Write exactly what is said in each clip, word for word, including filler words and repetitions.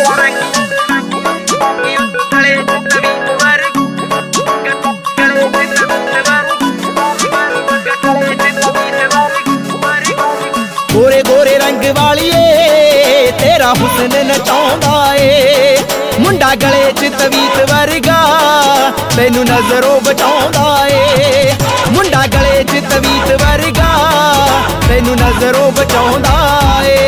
गोरे गोरे रंग वालिए तेरा हुस्न नचाउंदा ए मुंडा गले च तवीत वर्गा तैनू नजरों बचाउंदा ए मुंडा गले च तवीत वर्गा तैनू नजरों बचाउंदा ए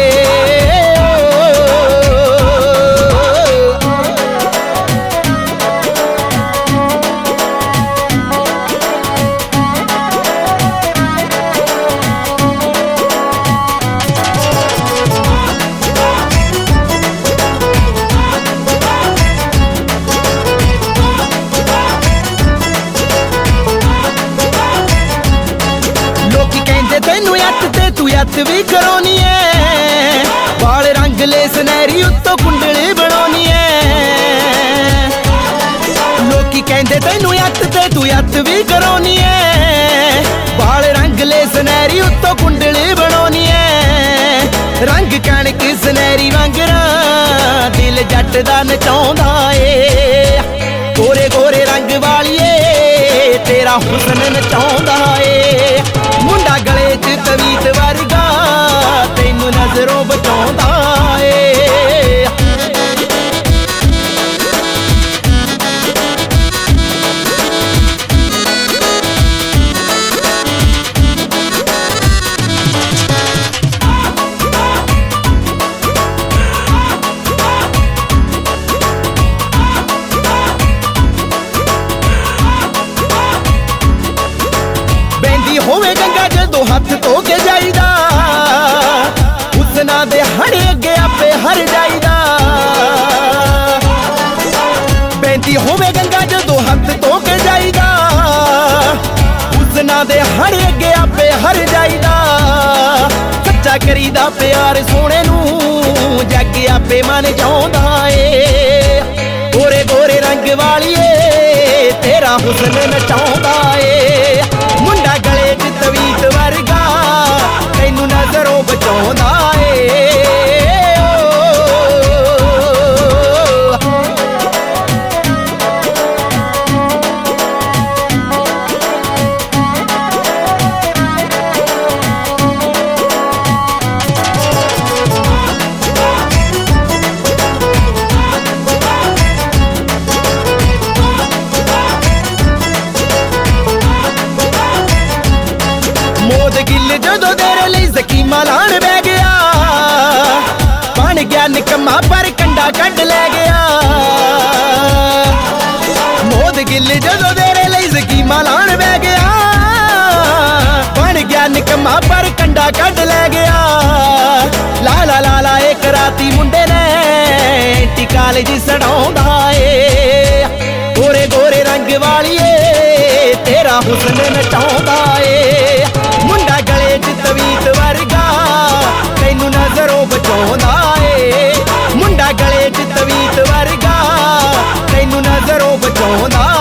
तैनू अत ते तू अत भी करौनी है बाल रंग ले सनैरी उत्तों कुंडली बनानी है लोकी कहंदे तैनू अत ते तू अत भी करौनी है बाल रंग ले सनैरी उत्तों कुंडली बनानी है रंग कणक सनैरी वांगरा दिल जट दा नचाउंदा ए गोरे गोरे रंग वालिए तेरा हुस्न नचाउंदा ए मुंडा गले च तवीत वर्गा तैनू नजरों बचाउंदा ए होवे गंगा जदों हथ धो के जाईदा हुस्ना दे हड़े अगे आपे हर जाईदा बेंती होवे गंगा जदों हथ धो के जाईदा हुस्ना दे हड़े अगे आपे हर जाईदा सच्चा करीदा प्यार सोने नू जग आपे मन चाहुंदा ए गोरे गोरे रंग वालिए तेरा हुस्न नचाउंदा ए मुंडा गले च तवीत वर्गा तैनू नजरों बचाउंदा ए मोद गिल जदों तेरे लई ज़कीमा लाण बह गया बन गया निकम्मा पर कंडा कढ लै गया मोद गिल जदों तेरे लई ज़कीमा लाण बह गया बन गया निकम्मा पर कंडा कढ लै गया लाला लाला एक राती मुंडे ने टिकाले जी सड़ाउंदा ए गोरे गोरे रंग वालिए तेरा हुस्न नचाउंदा ए मुंडा गले च तवीत वर्गा तैनू नजरों बचाउंदा ए मुंडा गले च तवीत वर्गा तैनू नजरों बचाउंदा